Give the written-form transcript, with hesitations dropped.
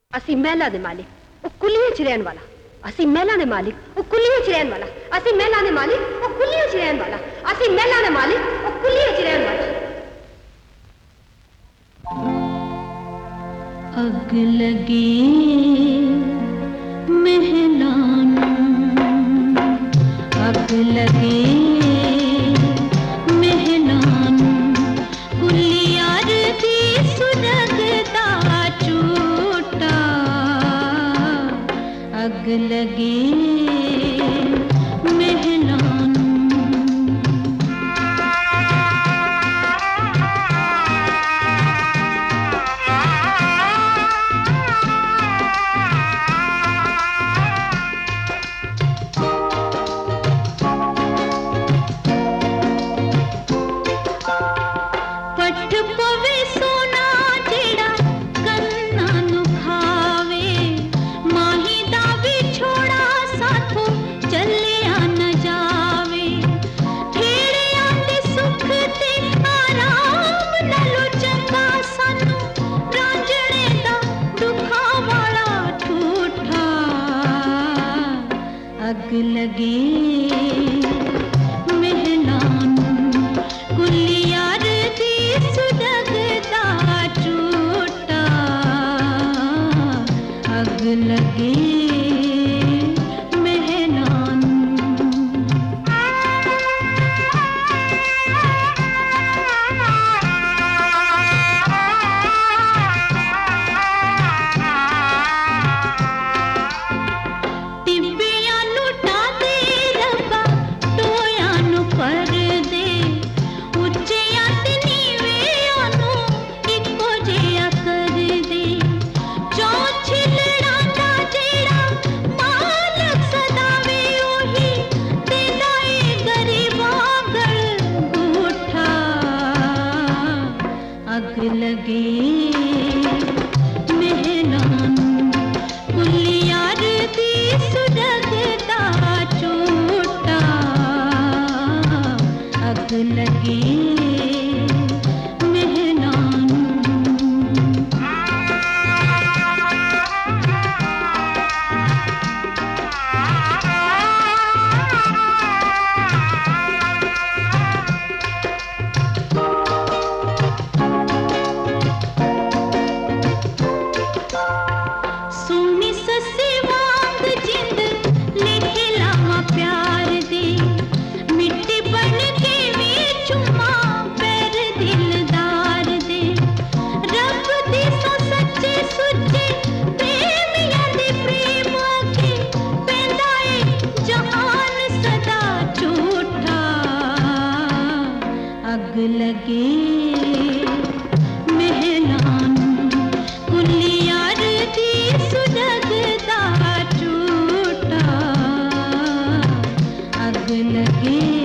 ਅਸੀਂ ਮਹਿਲਾ ਦੇ ਮਾਲਿਕ ਉਹ ਕੁਲੀਆਂ 'ਚ ਰਹਿਣ ਵਾਲਾ ਅਸੀਂ ਮਹਿਲਾ ਦੇ ਮਾਲਿਕ ਉਹ ਕੁਲੀਆਂ 'ਚ ਰਹਿਣ ਵਾਲਾ ਅਸੀਂ ਮਹਿਲਾ ਦੇ ਮਾਲਿਕ ਉਹ ਕੁਲੀਆਂ 'ਚ ਰਹਿਣ ਵਾਲਾ ਅਸੀਂ ਮਹਿਲਾ ਦੇ ਮਾਲਿਕ ਉਹ ਕੁਲੀਆਂ 'ਚ ਰਹਿਣ ਵਾਲਾ अग लगे महलानू अग लगे महलानू कुलियार दी सुरगदा झूठा अग लगे महलानू अग लगे महलानू कुलियार दी सुरगदा झूठा अग लगे अग लगे महलानू कुलियार दी सुरगदा झूठा अग लगे अग लगे महलानू कुलियार दी सुरगदा झूठा अग लगे।